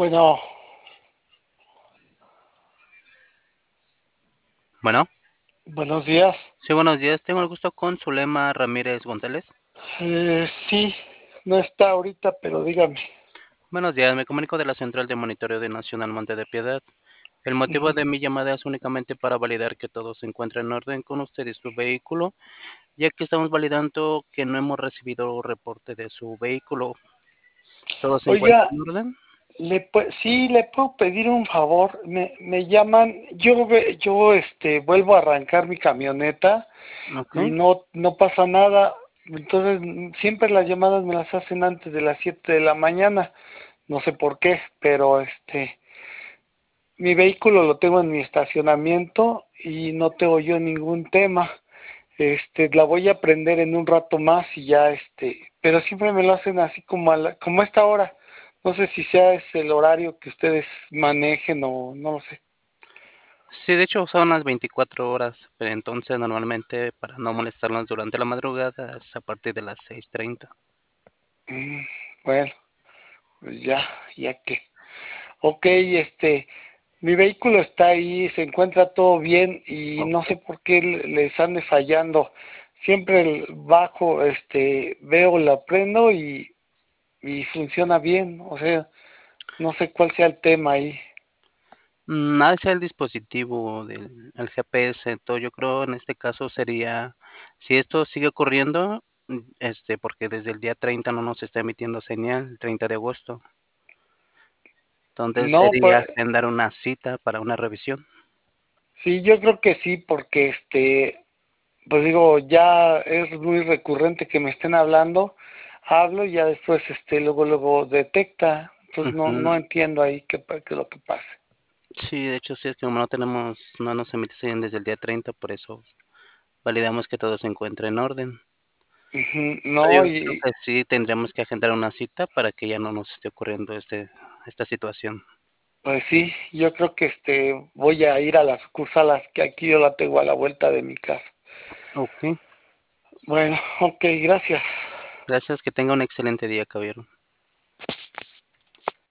Bueno, Bueno, buenos días. sí, buenos días. Tengo el gusto con Zulema Ramírez González. Sí, no está ahorita, pero dígame. Buenos días, me comunico de la Central de Monitoreo de Nacional Monte de Piedad. El motivo Ujú. de mi llamada es únicamente para validar que todo se encuentra en orden con usted y su vehículo, ya que estamos validando que no hemos recibido reporte de su vehículo. ¿Todo se encuentra Oiga, en orden? sí, le puedo pedir un favor. Me llaman, vuelvo a arrancar mi camioneta Ok. y no pasa nada. Entonces, siempre las llamadas me las hacen antes de las 7 de la mañana. No sé por qué, pero mi vehículo lo tengo en mi estacionamiento y no tengo yo ningún tema. La voy a prender en un rato más y ya, pero siempre me lo hacen así como a esta hora. No sé si sea ese el horario que ustedes manejen o no lo sé. Sí, de hecho son las 24 horas, pero entonces normalmente para no molestarnos durante la madrugada es a partir de las 6:30. Mm, bueno, pues ya que. Ok, mi vehículo está ahí, se encuentra todo bien y no sé por qué les ande fallando. Siempre bajo, veo, la prendo y funciona bien. O sea, no sé cuál sea el tema ahí. Nada sea el dispositivo del el GPS, todo yo creo en este caso sería, si esto sigue ocurriendo, porque desde el día 30 no nos está emitiendo señal, el 30 de agosto, entonces No, sería pues agendar una cita para una revisión. sí, yo creo que sí, porque pues digo, ya es muy recurrente que me estén hablando, hablo y ya después luego detecta, entonces no Ujú. entiendo ahí qué es lo que pasa. Sí, de hecho sí, es que como no nos emite señal desde el día 30, por eso validamos que todo se encuentre en orden. Ujú. Yo No, creo que sí tendríamos que agendar una cita para que ya no nos esté ocurriendo esta situación. pues sí, yo creo que voy a ir a las sucursalas que aquí yo la tengo a la vuelta de mi casa. Okey, Bueno, ok, gracias. gracias, que tenga un excelente día, caballero.